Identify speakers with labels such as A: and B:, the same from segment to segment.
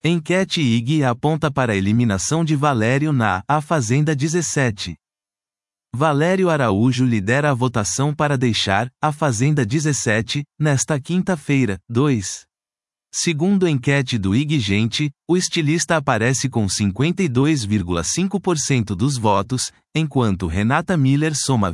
A: Enquete IG aponta para a eliminação de Valério na A Fazenda 17. Valério Araújo lidera a votação para deixar A Fazenda 17, nesta quinta-feira, 2. Segundo enquete do IG Gente, o estilista aparece com 52,5% dos votos, enquanto Renata Miller soma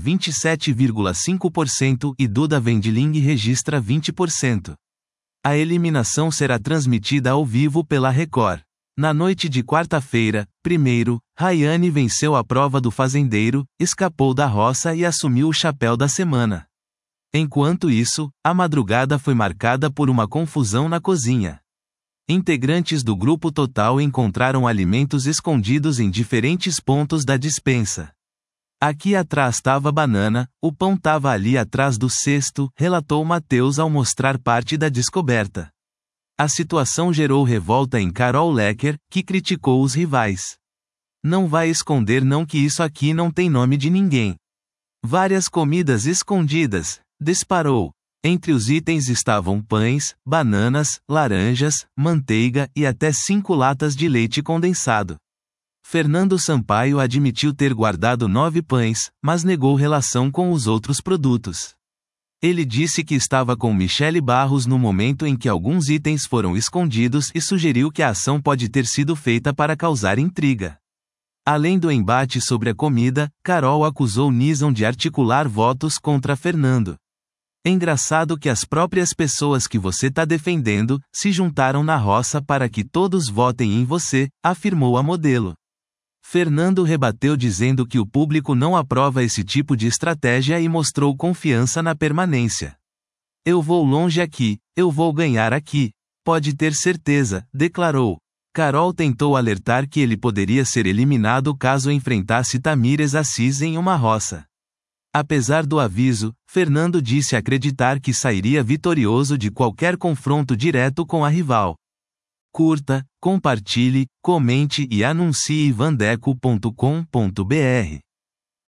A: 27,5% e Duda Wendling registra 20%. A eliminação será transmitida ao vivo pela Record. Na noite de quarta-feira, 1º, Rayane venceu a prova do fazendeiro, escapou da roça e assumiu o chapéu da semana. Enquanto isso, a madrugada foi marcada por uma confusão na cozinha. Integrantes do Grupo Total encontraram alimentos escondidos em diferentes pontos da despensa. Aqui atrás estava banana, o pão estava ali atrás do cesto, relatou Matheus ao mostrar parte da descoberta. A situação gerou revolta em Carol Lecker, que criticou os rivais. Não vai esconder não que isso aqui não tem nome de ninguém. Várias comidas escondidas, disparou. Entre os itens estavam pães, bananas, laranjas, manteiga e até 5 latas de leite condensado. Fernando Sampaio admitiu ter guardado 9 pães, mas negou relação com os outros produtos. Ele disse que estava com Michele Barros no momento em que alguns itens foram escondidos e sugeriu que a ação pode ter sido feita para causar intriga. Além do embate sobre a comida, Carol acusou Nizam de articular votos contra Fernando. Engraçado que as próprias pessoas que você tá defendendo se juntaram na roça para que todos votem em você, afirmou a modelo. Fernando rebateu dizendo que o público não aprova esse tipo de estratégia e mostrou confiança na permanência. Eu vou longe aqui, eu vou ganhar aqui. Pode ter certeza, declarou. Carol tentou alertar que ele poderia ser eliminado caso enfrentasse Tamires Assis em uma roça. Apesar do aviso, Fernando disse acreditar que sairia vitorioso de qualquer confronto direto com a rival. Curta, compartilhe, comente e anuncie vandeco.com.br.